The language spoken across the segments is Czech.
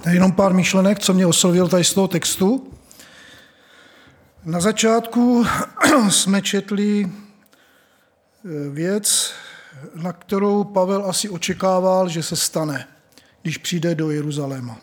Jenom pár myšlenek, co mě oslovilo tady z toho textu. Na začátku jsme četli věc, na kterou Pavel asi očekával, že se stane, když přijde do Jeruzaléma.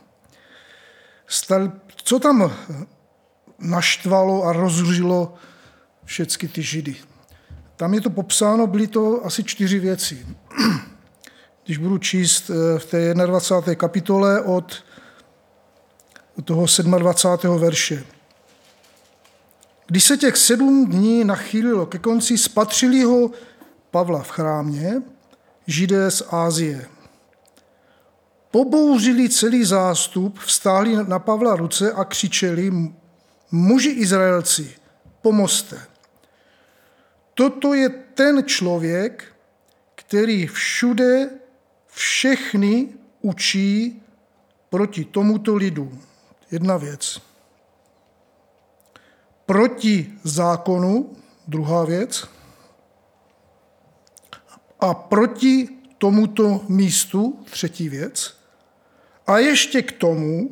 Co tam naštvalo a rozrušilo všechny ty Židy? Tam je to popsáno, byly to asi 4 věci. Když budu číst v té 21. kapitole od toho 27. verše. Když se těch 7 dní nachýlilo ke konci, spatřili ho Pavla v chrámě, Židé z Ázie. Pobouřili celý zástup, vztáhli na Pavla ruce a křičeli: muži Izraelci, pomozte. Toto je ten člověk, který všude všechny učí proti tomuto lidu. Jedna věc. Proti zákonu, druhá věc. A proti tomuto místu, třetí věc. A ještě k tomu,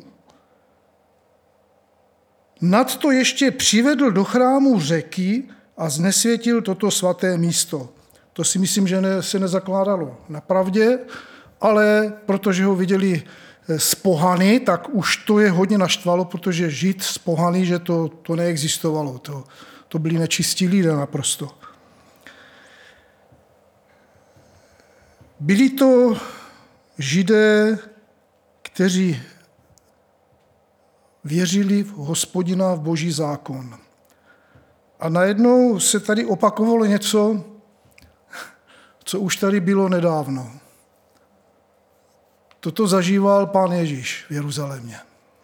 nadto ještě přivedl do chrámu Řeky a znesvětil toto svaté místo. To si myslím, že se nezakládalo na pravdě, ale protože ho viděli z pohany, tak už to je hodně naštvalo, protože žít z pohany, že to neexistovalo. To byli nečistí lidé naprosto. Byli to Židé, kteří věřili v Hospodina, v Boží zákon. A najednou se tady opakovalo něco, co už tady bylo nedávno. Toto zažíval Pán Ježíš v Jeruzalémě.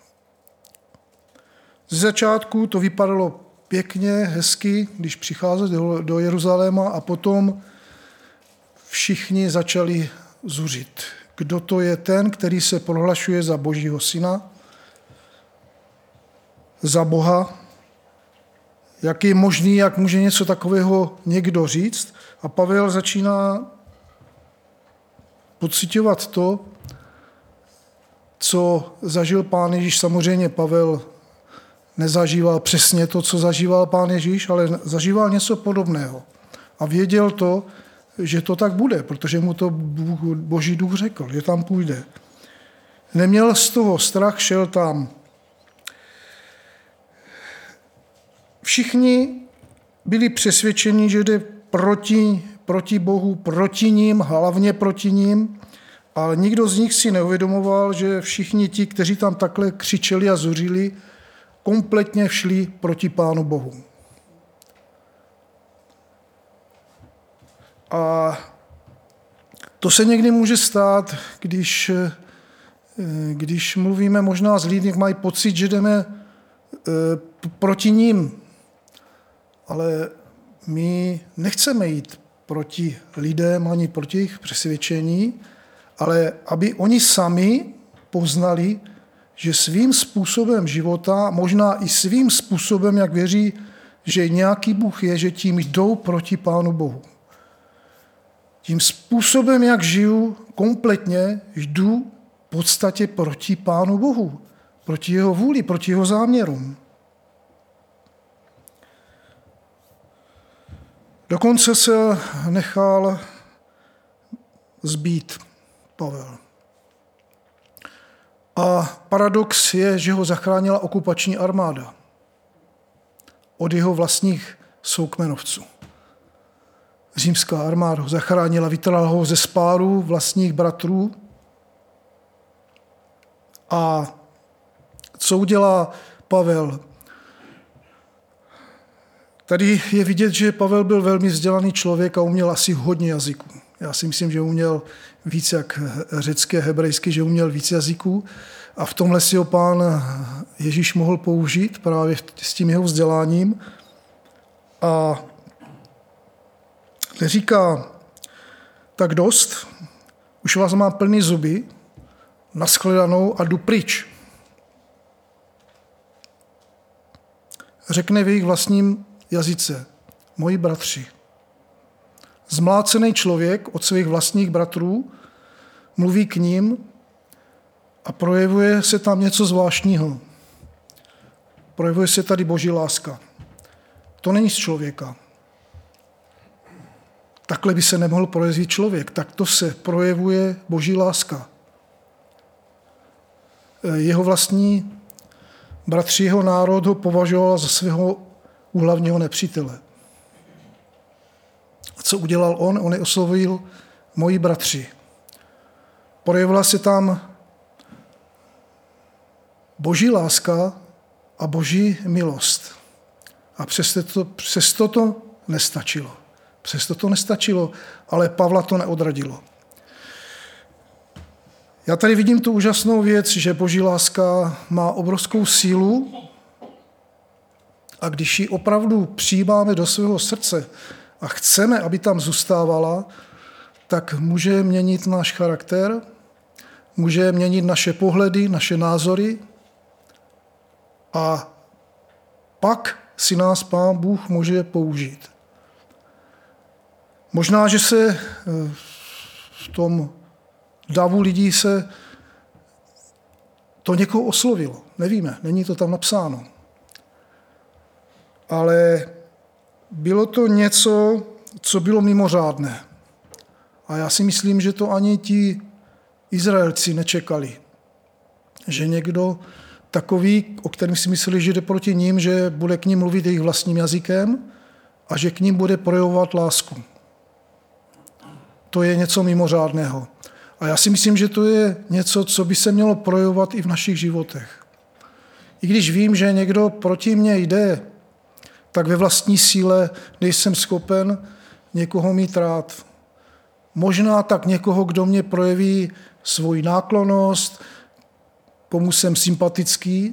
Ze začátku to vypadalo pěkně, hezky, když přicházel do Jeruzaléma, a potom všichni začali zuřit. Kdo to je ten, který se prohlašuje za Božího syna, za Boha? Jak je možný, jak může něco takového někdo říct? A Pavel začíná pociťovat to, co zažil Pán Ježíš. Samozřejmě Pavel nezažíval přesně to, co zažíval Pán Ježíš, ale zažíval něco podobného. A věděl to, že to tak bude, protože mu to Boží duch řekl, že tam půjde. Neměl z toho strach, šel tam. Všichni byli přesvědčeni, že jde proti Bohu, proti ním, hlavně proti ním, ale nikdo z nich si neuvědomoval, že všichni ti, kteří tam takhle křičeli a zuřili, kompletně šli proti Pánu Bohu. A to se někdy může stát, když mluvíme možná s lidmi, mají pocit, že jdeme proti ním. Ale my nechceme jít proti lidem ani proti jejich přesvědčení, ale aby oni sami poznali, že svým způsobem života, možná i svým způsobem, jak věří, že nějaký Bůh je, že tím jdou proti Pánu Bohu. Tím způsobem, jak žiju, kompletně jdu v podstatě proti Pánu Bohu, proti jeho vůli, proti jeho záměrům. Dokonce se nechal zbít Pavel. A paradox je, že ho zachránila okupační armáda od jeho vlastních soukmenovců. Římská armáda ho zachránila, vytrhla ho ze spáru vlastních bratrů. A co udělá Pavel? Tady je vidět, že Pavel byl velmi vzdělaný člověk a uměl asi hodně jazyků. Já si myslím, že uměl víc jak řecky a hebrejsky, že uměl víc jazyků. A v tomhle si ho Pán Ježíš mohl použít právě s tím jeho vzděláním. A říká, tak dost, už vás mám plný zuby, naschledanou a jdu pryč. Řekne v jejich vlastním jazyce, moji bratři. Zmlácený člověk od svých vlastních bratrů mluví k ním A projevuje se tam něco zvláštního. Projevuje se tady Boží láska. To není z člověka. Takhle by se nemohl projevit člověk. Takto se projevuje Boží láska. Jeho vlastní bratři, jeho národ ho považoval za svého úhlavního nepřítele. A co udělal on? On je oslovil moji bratři. Projevila se tam Boží láska a Boží milost. A přesto to nestačilo. Přesto to nestačilo, ale Pavla to neodradilo. Já tady vidím tu úžasnou věc, že Boží láska má obrovskou sílu a když ji opravdu přijímáme do svého srdce a chceme, aby tam zůstávala, tak může měnit náš charakter, může měnit naše pohledy, naše názory a pak si nás Pán Bůh může použít. Možná, že se v tom davu lidí se to někoho oslovilo. Nevíme, není to tam napsáno. Ale bylo to něco, co bylo mimořádné. A já si myslím, že to ani ti Izraelci nečekali. Že někdo takový, o kterém si mysleli, že jde proti ním, že bude k ním mluvit jejich vlastním jazykem a že k ním bude projevovat lásku. To je něco mimořádného. A já si myslím, že to je něco, co by se mělo projevovat i v našich životech. I když vím, že někdo proti mně jde, tak ve vlastní síle nejsem schopen někoho mít rád. Možná tak někoho, kdo mě projeví svoji náklonnost, komu jsem sympatický,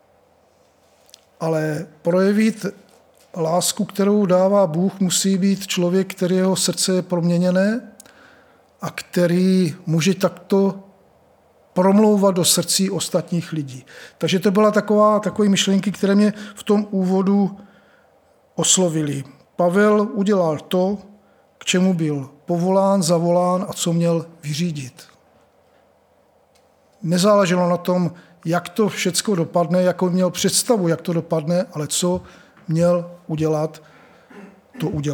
ale projevit lásku, kterou dává Bůh, musí být člověk, kterého srdce je proměněné a který může takto promlouvat do srdcí ostatních lidí. Takže to byla takové myšlenky, které mě v tom úvodu oslovily. Pavel udělal to, k čemu byl povolán, zavolán a co měl vyřídit. Nezáleželo na tom, jak to všecko dopadne, jakou měl představu, jak to dopadne, ale co měl udělat, to udělal.